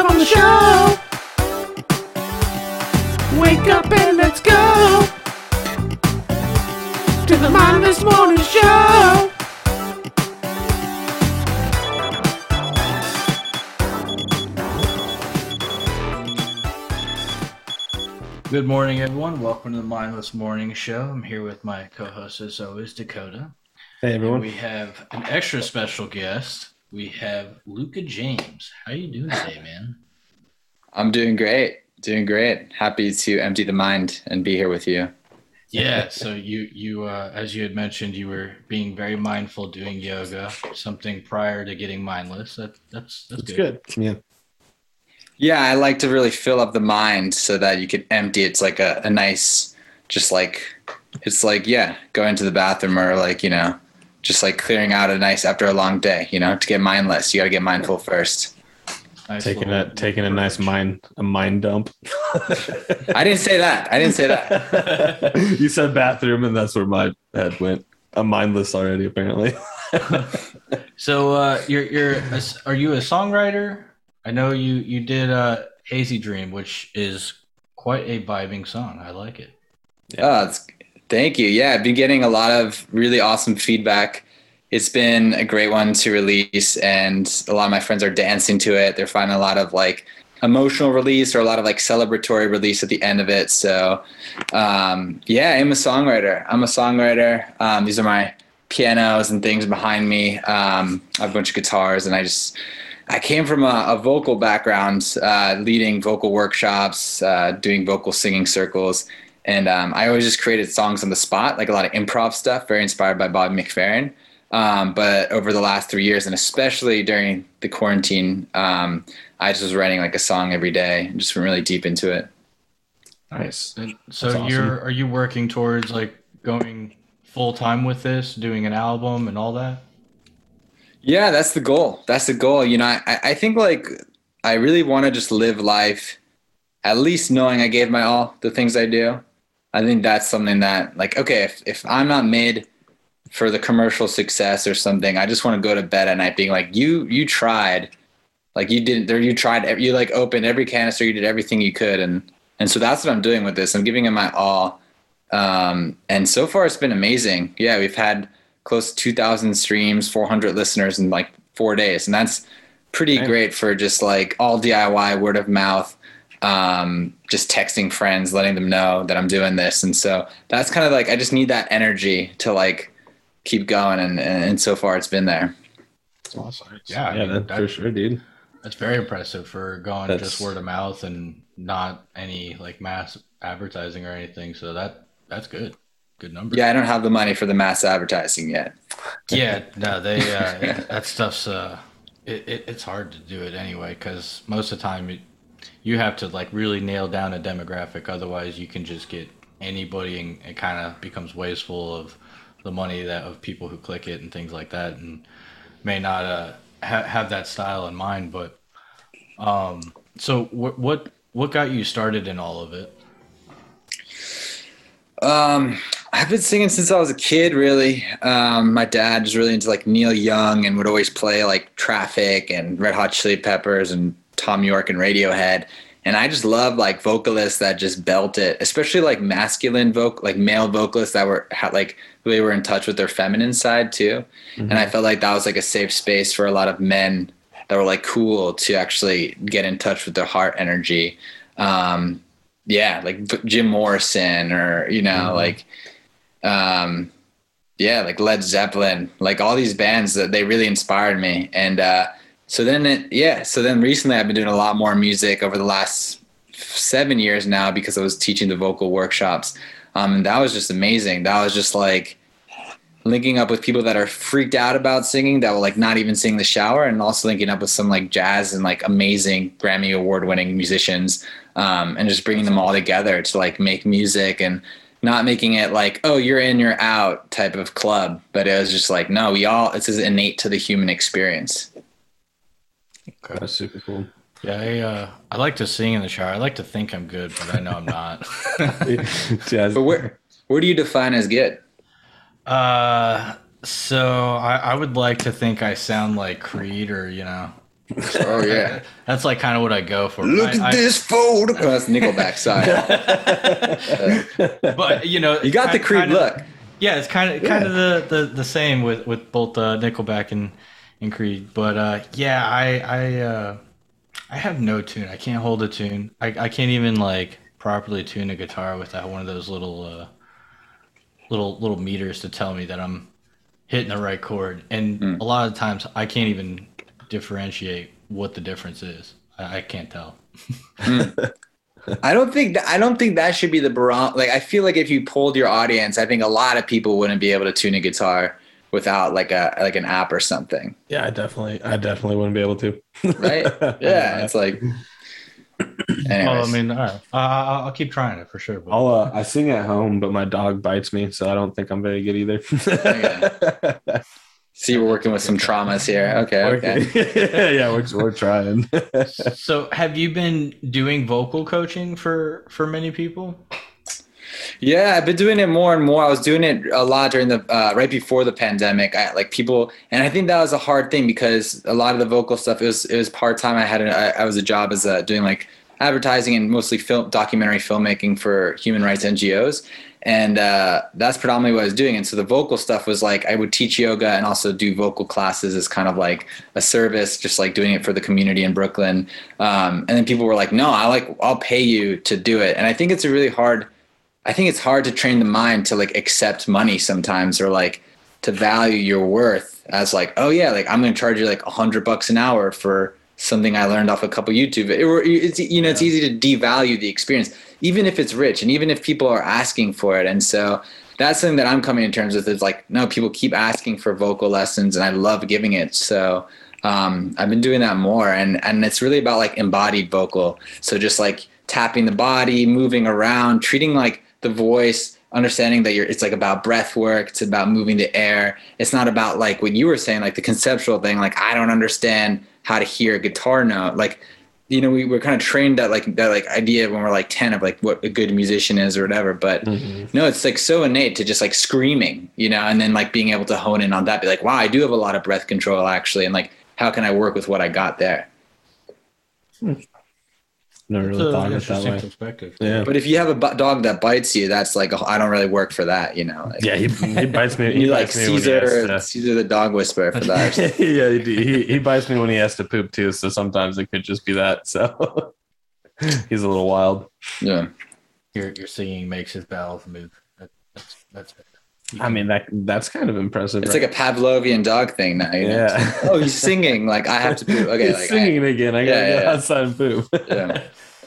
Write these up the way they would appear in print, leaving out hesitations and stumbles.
live on the show. Wake up and let's go to the Mindless Morning Show. Good morning, everyone. Welcome to the Mindless Morning Show. I'm here with my co-host, as always, Dakota. Hey, everyone. And we have an extra special guest. We have Luca James. How you doing today, man? I'm doing great. Happy to empty the mind and be here with you. Yeah. So you as you had mentioned, you were being very mindful doing yoga, something prior to getting mindless. That's good. Yeah. Yeah, I like to really fill up the mind so that you can empty. It's like a nice, just like, it's like, yeah, going to the bathroom or like, just like clearing out after a long day, to get mindless, you got to get mindful first. Nice Taking a nice approach. mind dump. I didn't say that. You said bathroom, and that's where my head went. I'm mindless already, apparently. So are you a songwriter? I know you did Hazy Dream, which is quite a vibing song. I like it. Thank you. Yeah, I've been getting a lot of really awesome feedback. It's been a great one to release, and a lot of my friends are dancing to it. They're finding a lot of like emotional release or a lot of like celebratory release at the end of it. So yeah, I'm a songwriter. These are my pianos and things behind me. I have a bunch of guitars, and I came from a vocal background, leading vocal workshops, doing vocal singing circles. And I always just created songs on the spot, like a lot of improv stuff, very inspired by Bobby McFerrin. But over the last 3 years, and especially during the quarantine, I just was writing like a song every day and just went really deep into it. Nice. And so That's awesome. are you working towards like going full time with this, doing an album and all that? Yeah, that's the goal. I think like I really want to just live life at least knowing I gave my all, the things I do. I think that's something that like, okay, if I'm not made for the commercial success or something, I just want to go to bed at night being like, you tried, like you tried, you like opened every canister, you did everything you could. And so that's what I'm doing with this. I'm giving it my all. And so far it's been amazing. Yeah. We've had close to 2,000 streams, 400 listeners in like 4 days. And that's pretty great for just like all DIY, word of mouth. Just texting friends, letting them know that I'm doing this. And so that's kind of like, I just need that energy to like keep going. And so far it's been there. That's awesome. Yeah, I Yeah, mean, for sure, dude. That's very impressive for going That's- just word of mouth and not any like mass advertising or anything. So that's good. Good number. Yeah. I don't have the money for the mass advertising yet. Yeah, no, they that stuff's it's hard to do it anyway because most of the time you have to like really nail down a demographic. Otherwise, you can just get anybody, and it kind of becomes wasteful of the money that of people who click it and things like that, and may not have that style in mind. But so what got you started in all of it? I've been singing since I was a kid, really. My dad was really into like Neil Young and would always play like Traffic and Red Hot Chili Peppers and Tom York and Radiohead. And I just love like vocalists that just belt it, especially like masculine like male vocalists that were like really were in touch with their feminine side too. Mm-hmm. And I felt like that was like a safe space for a lot of men that were like cool to actually get in touch with their heart energy. Yeah, like Jim Morrison or, like Led Zeppelin, like all these bands that they really inspired me. And so then recently I've been doing a lot more music over the last 7 years now because I was teaching the vocal workshops. And that was just amazing. That was just like linking up with people that are freaked out about singing that will like not even sing in the shower, and also linking up with some like jazz and like amazing Grammy award winning musicians, and just bringing them all together to like make music and not making it like, oh, you're in, you're out type of club. But it was just like, no, it's just innate to the human experience. Okay. That's super cool. Yeah, I like to sing in the shower. I like to think I'm good, but I know I'm not. Jazz. But where do you define as good? So I would like to think I sound like Creed or Oh yeah. That's like kind of what I go for. Look at this photo. Oh, that's Nickelback. Sorry. But you know, You got the creep look. Yeah, it's kind of the same with both Nickelback and Creed. But yeah, I have no tune. I can't hold a tune. I can't even like properly tune a guitar without one of those little meters to tell me that I'm hitting the right chord. And a lot of times I can't even differentiate what the difference is. I can't tell. I don't think that should be the barometer. Like, I feel like if you polled your audience, I think a lot of people wouldn't be able to tune a guitar without like an app or something. Yeah, I definitely wouldn't be able to. Right? Yeah, it's like. Anyways. Well, I mean, all right. I'll keep trying it for sure. But I sing at home, but my dog bites me, so I don't think I'm very good either. See, we're working with some traumas here. Okay. Yeah, we're trying. So, have you been doing vocal coaching for many people? Yeah, I've been doing it more and more. I was doing it a lot during the right before the pandemic. I think that was a hard thing because a lot of the vocal stuff it was part time. I was a job as doing like advertising and mostly documentary filmmaking for human rights NGOs, and that's predominantly what I was doing. And so the vocal stuff was like I would teach yoga and also do vocal classes as kind of like a service, just like doing it for the community in Brooklyn. And then people were like, "No, I'll pay you to do it." And I think it's hard to train the mind to like accept money sometimes, or like to value your worth as like, oh yeah, like I'm going to charge you like $100 an hour for something I learned off a couple YouTube. It's easy to devalue the experience, even if it's rich and even if people are asking for it. And so that's something that I'm coming to terms with is like, no, people keep asking for vocal lessons and I love giving it. So I've been doing that more, and it's really about like embodied vocal. So just like tapping the body, moving around, treating like the voice, understanding that it's like about breath work. It's about moving the air. It's not about like what you were saying, like the conceptual thing. Like, I don't understand how to hear a guitar note. Like, we're kind of trained that idea when we're like 10 of like what a good musician is or whatever. But no, it's like so innate to just like screaming, and then like being able to hone in on that, be like, wow, I do have a lot of breath control actually. And like, how can I work with what I got there? Never really thought of it that way. Perspective. Yeah, but if you have a dog that bites you, that's like I don't really work for that, Like, yeah, he bites me. He like Caesar the dog whisperer for that. Yeah, he bites me when he has to poop too. So sometimes it could just be that. So he's a little wild. Yeah, your singing makes his bowels move. That's I mean that's kind of impressive. It's right? Like a Pavlovian dog thing now. Yeah. Oh, he's singing. Like I have to poop. Okay, he's like singing again. I gotta go outside and poop. Yeah.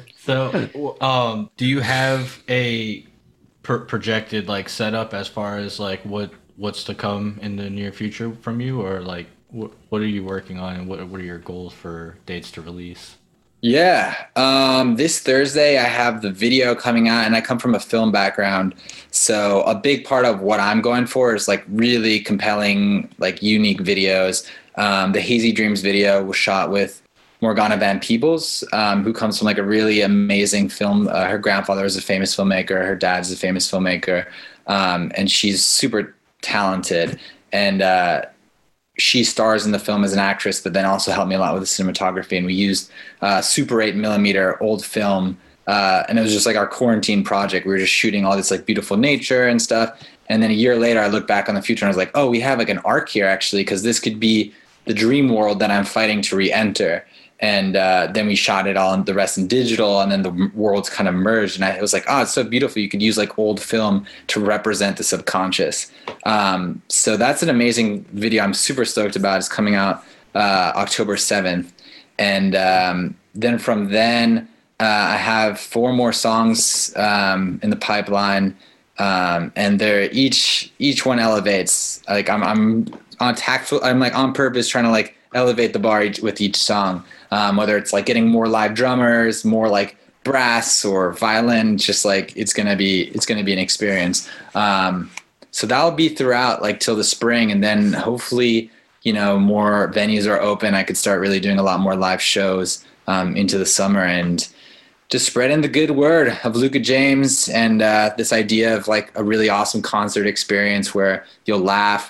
So, do you have a projected like setup as far as like what's to come in the near future from you, or like what are you working on, and what are your goals for dates to release? Yeah, this Thursday I have the video coming out, and I come from a film background, so a big part of what I'm going for is like really compelling, like unique videos. The Hazy Dreams video was shot with Morgana Van Peebles, who comes from like a really amazing film. Her grandfather was a famous filmmaker. Her dad's a famous filmmaker. And she's super talented. And she stars in the film as an actress, but then also helped me a lot with the cinematography. And we used Super 8mm old film. And it was just like our quarantine project. We were just shooting all this like beautiful nature and stuff. And then a year later, I looked back on the future and I was like, oh, we have like an arc here actually, because this could be the dream world that I'm fighting to re-enter. And then we shot it all, and the rest in digital, and then the worlds kind of merged. And it was like, oh, it's so beautiful. You could use like old film to represent the subconscious. So that's an amazing video I'm super stoked about. It's coming out October 7th. And then from then, I have 4 more songs in the pipeline. And they're each one elevates. Like I'm on purpose trying to like elevate the bar with each song. Whether it's like getting more live drummers, more like brass or violin, just like it's gonna be an experience. So that'll be throughout like till the spring, and then hopefully more venues are open. I could start really doing a lot more live shows into the summer, and just spreading the good word of Luka James and this idea of like a really awesome concert experience where you'll laugh,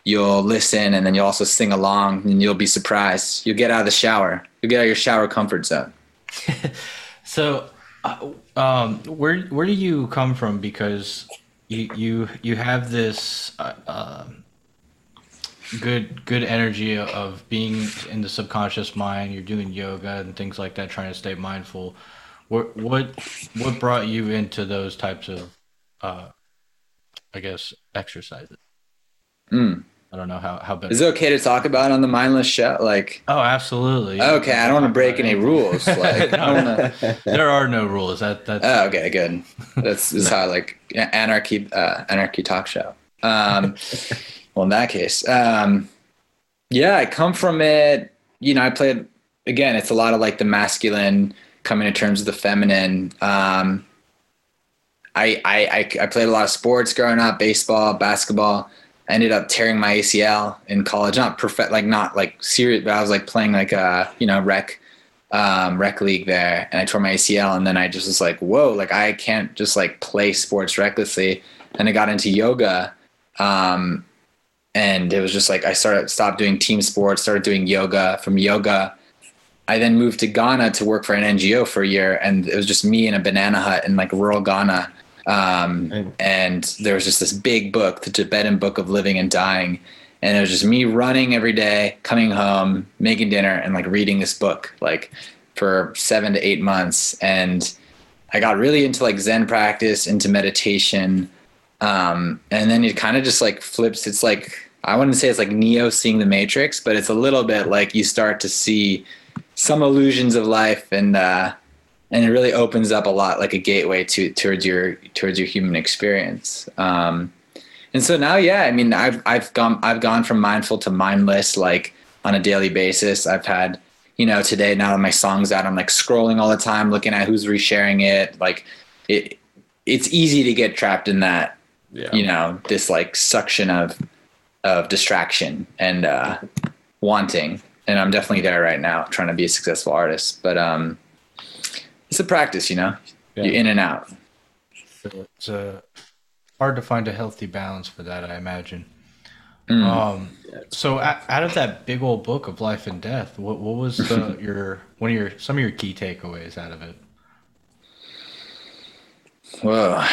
you'll listen, and then you'll also sing along, and you'll be surprised. You'll get out of the shower. You'll get out of your shower comfort zone. So, where do you come from? Because you have this good energy of being in the subconscious mind. You're doing yoga and things like that, trying to stay mindful. What brought you into those types of I guess exercises? I don't know how better. Is it okay to talk about it on the Mindless Show? Like, Oh, absolutely. okay, I don't want to break any rules. Like, I don't wanna, There are no rules. That's oh, okay, good. This is how like anarchy talk show. Well, in that case, yeah, I come from it. You know, I played again. It's a lot of like the masculine coming to terms with the feminine. I played a lot of sports growing up, baseball, basketball. I ended up tearing my ACL in college, not serious, but I was like playing like rec league there, and I tore my ACL, and then I just was like, whoa, like I can't just like play sports recklessly. And I got into yoga, and it was just like I stopped doing team sports, started doing yoga. From yoga, I then moved to Ghana to work for an NGO for a year, and it was just me in a banana hut in like rural Ghana. And there was just this big book, the Tibetan Book of Living and Dying. And it was just me running every day, coming home, making dinner, and like reading this book, like for 7 to 8 months. And I got really into like Zen practice, into meditation. And then it kind of just like flips. It's like, I wouldn't say it's like Neo seeing the Matrix, but it's a little bit like you start to see some illusions of life, and it really opens up a lot, like a gateway towards your human experience. And so now, yeah, I mean, I've gone from mindful to mindless, like on a daily basis. I've had, you know, today, now that my song's out, I'm like scrolling all the time, looking at who's resharing it. Like it's easy to get trapped in that, you know, this like suction of distraction and wanting. And I'm definitely there right now, trying to be a successful artist. But it's a practice, you know. You're in and out. It's hard to find a healthy balance for that, I imagine. So out of that big old book of life and death, what was some of your key takeaways out of it? Whoa.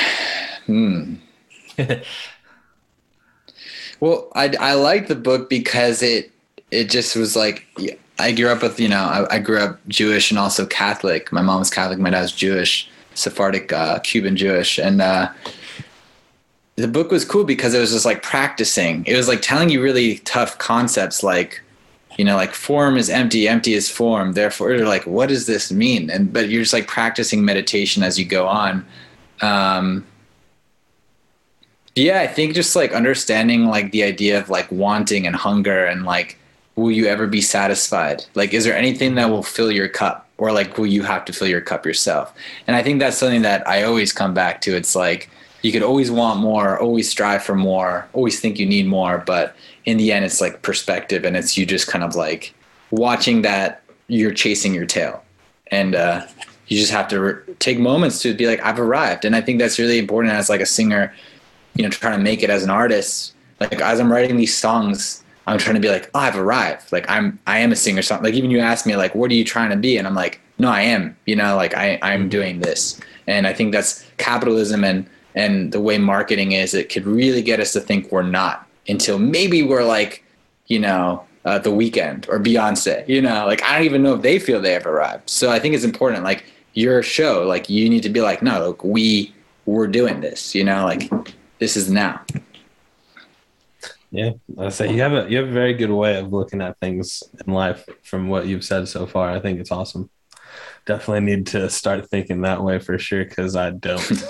Well, I like the book because it just was like, I grew up with, you know, I grew up Jewish and also Catholic. My mom was Catholic, my dad was Jewish, Sephardic, Cuban Jewish. And the book was cool because it was just like practicing. It was like telling you really tough concepts, like, you know, like form is empty, empty is form. Therefore, you're like, what does this mean? But you're just like practicing meditation as you go on. Yeah, I think just like understanding like the idea of like wanting and hunger, and like, will you ever be satisfied? Like, is there anything that will fill your cup, or like, will you have to fill your cup yourself? And I think that's something that I always come back to. It's like, you could always want more, always strive for more, always think you need more. But in the end, it's like perspective, and it's you just kind of like watching that you're chasing your tail, and you just have to take moments to be like, I've arrived. And I think that's really important as like a singer, you know, trying to make it as an artist. Like as I'm writing these songs, I'm trying to be like, oh, I've arrived. Like I am a singer. Song. Like even you ask me like, what are you trying to be? And I'm like, no, I am, you know, like I'm doing this. And I think that's capitalism and the way marketing is, it could really get us to think we're not, until maybe we're like, you know, The Weeknd or Beyonce, you know, like I don't even know if they feel they have arrived. So I think it's important, like your show, like you need to be like, no, look, we're doing this, you know, like this is now. Yeah, I say you have a very good way of looking at things in life from what you've said so far. I think it's awesome. Definitely need to start thinking that way for sure, because I don't.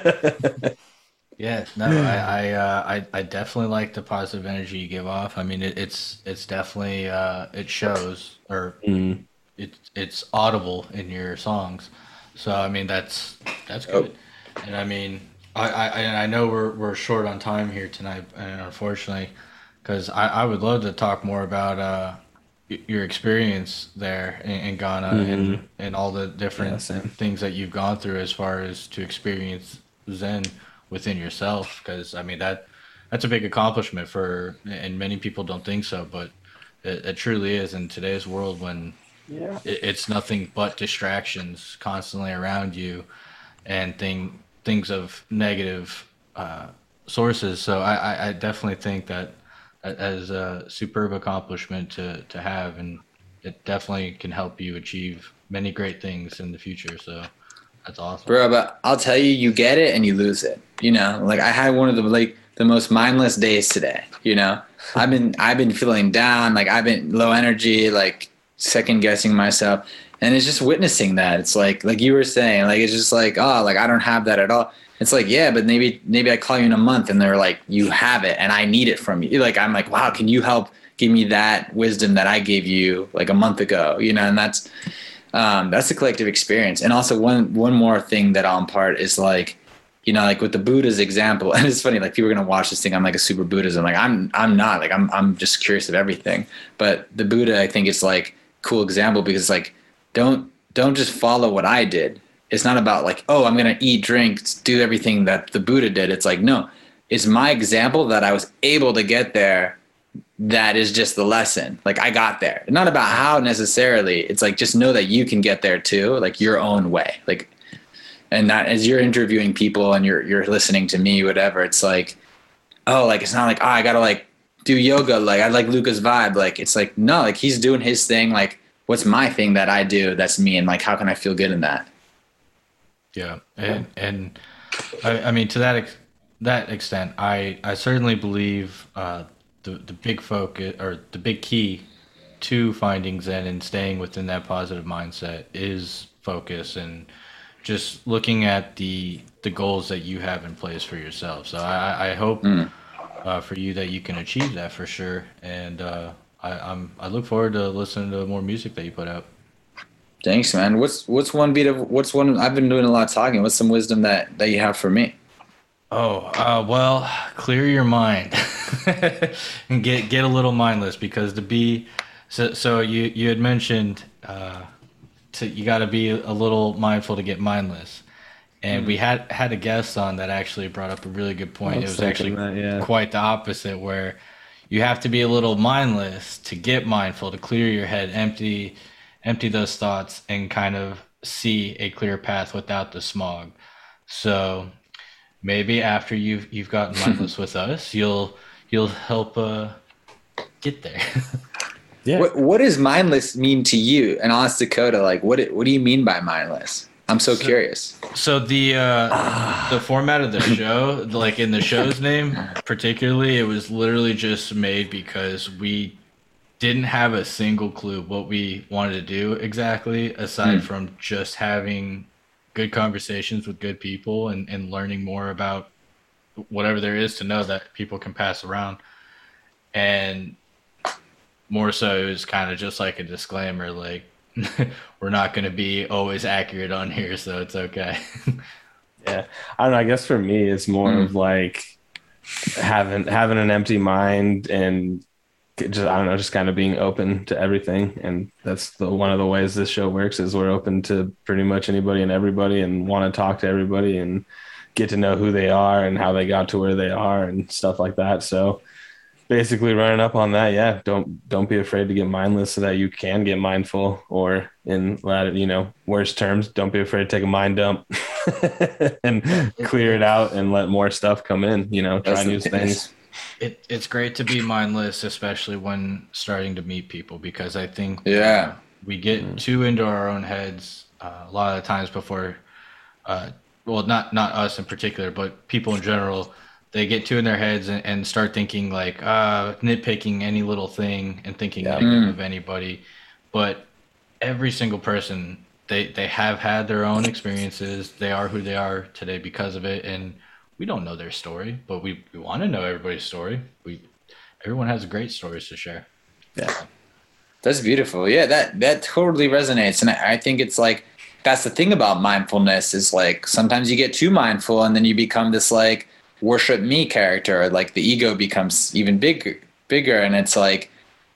Yeah, no, I definitely like the positive energy you give off. I mean, it's definitely it shows, or it's audible in your songs. So I mean, that's good. And I mean, I know we're short on time here tonight, and unfortunately, because I would love to talk more about your experience there in Ghana, and all the different things that you've gone through as far as to experience Zen within yourself. Because I mean that's a big accomplishment and many people don't think so, but it truly is in today's world when it's nothing but distractions constantly around you and things of negative sources. So I definitely think that as a superb accomplishment to have, and it definitely can help you achieve many great things in the future. So that's awesome, bro. But I'll tell you, you get it and you lose it. You know, like I had one of the most mindless days today. You know, I've been feeling down, like I've been low energy, like second guessing myself, and it's just witnessing that. It's like you were saying, like it's just like, oh, like I don't have that at all. It's like, yeah, but maybe I call you in a month and they're like, you have it and I need it from you. Like I'm like, wow, can you help give me that wisdom that I gave you like a month ago? You know, and that's a collective experience. And also one more thing that I'll impart is like, you know, like with the Buddha's example, and it's funny, like people are gonna watch this thing. I'm like a super Buddhist. I'm like, I'm not, like I'm just curious of everything. But the Buddha, I think it's like cool example because like don't just follow what I did. It's not about like, oh, I'm gonna eat, drink, do everything that the Buddha did. It's like, no, it's my example that I was able to get there. That is just the lesson. Like I got there. Not about how necessarily. It's like just know that you can get there too, like your own way. Like, and that as you're interviewing people and you're listening to me, whatever. It's like, oh, like it's not like, oh, I gotta like do yoga. Like I like Luca's vibe. Like it's like no, like he's doing his thing. Like what's my thing that I do? That's me. And like how can I feel good in that? Yeah, and I mean to that extent, I certainly believe the big focus or the big key to finding Zen and staying within that positive mindset is focus and just looking at the goals that you have in place for yourself. So I hope for you that you can achieve that for sure, and I look forward to listening to more music that you put out. Thanks, man. What's one I've been doing a lot of talking. What's some wisdom that you have for me? Oh, well, clear your mind and get a little mindless because so you had mentioned you got to be a little mindful to get mindless. And we had a guest on that actually brought up a really good point. It was actually quite the opposite, where you have to be a little mindless to get mindful, to clear your head, empty those thoughts, and kind of see a clear path without the smog. So maybe after you've gotten mindless with us, you'll help get there. Yeah. What does mindless mean to you? And I'll ask Dakota, like, what do you mean by mindless? I'm so curious. So the format of the show, like in the show's name particularly, it was literally just made because we didn't have a single clue what we wanted to do exactly, aside from just having good conversations with good people and learning more about whatever there is to know that people can pass around. And more so, it was kind of just like a disclaimer, like, we're not going to be always accurate on here, so it's okay. Yeah. I don't know. I guess for me, it's more of like having an empty mind and just kind of being open to everything. And that's one of the ways this show works is we're open to pretty much anybody and everybody and want to talk to everybody and get to know who they are and how they got to where they are and stuff like that. So basically running up on that. Yeah. Don't be afraid to get mindless so that you can get mindful, or in worse terms, don't be afraid to take a mind dump and clear it out and let more stuff come in, try new things. It's great to be mindless, especially when starting to meet people, because I think we get too into our own heads a lot of the times before, well, not us in particular, but people in general. They get too in their heads and start thinking like nitpicking any little thing and thinking negative of anybody. But every single person, they have had their own experiences. They are who they are today because of it. And we don't know their story, but we want to know everybody's story. Everyone has great stories to share. Yeah, that's beautiful. Yeah, that totally resonates. And I think it's like, that's the thing about mindfulness is like, sometimes you get too mindful and then you become this like worship me character, like the ego becomes even bigger. And it's like,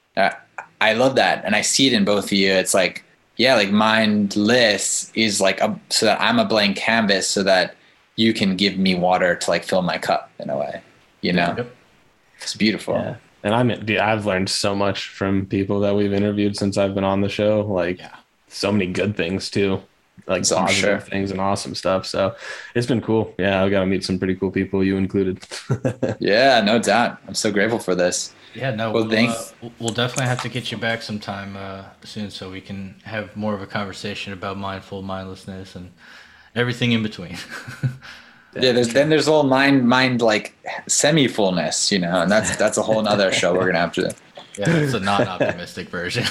I love that. And I see it in both of you. It's like, yeah, like mindless is like, so that I'm a blank canvas so that you can give me water to like fill my cup in a way, Yep. It's beautiful. Yeah. And I've learned so much from people that we've interviewed since I've been on the show. Like so many good things too, like So I'm positive sure. things and awesome stuff. So it's been cool. Yeah, I've got to meet some pretty cool people, you included. Yeah, no doubt. I'm so grateful for this. Yeah, no, Well, we'll definitely have to get you back sometime soon so we can have more of a conversation about mindful mindlessness and everything in between. Yeah, there's all mind like semi-fullness, you know, and that's a whole nother show we're gonna have to do. Yeah, that's a non-optimistic version.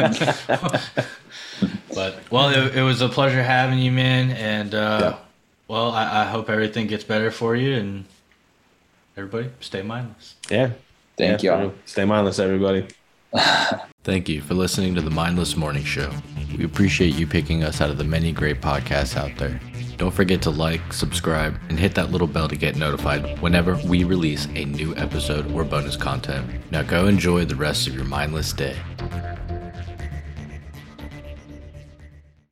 But, well, it was a pleasure having you, man. And, well, I hope everything gets better for you. And everybody, stay mindless. Yeah. Thank you. Stay mindless, everybody. Thank you for listening to the Mindless Morning Show. We appreciate you picking us out of the many great podcasts out there. Don't forget to like, subscribe, and hit that little bell to get notified whenever we release a new episode or bonus content. Now go enjoy the rest of your mindless day.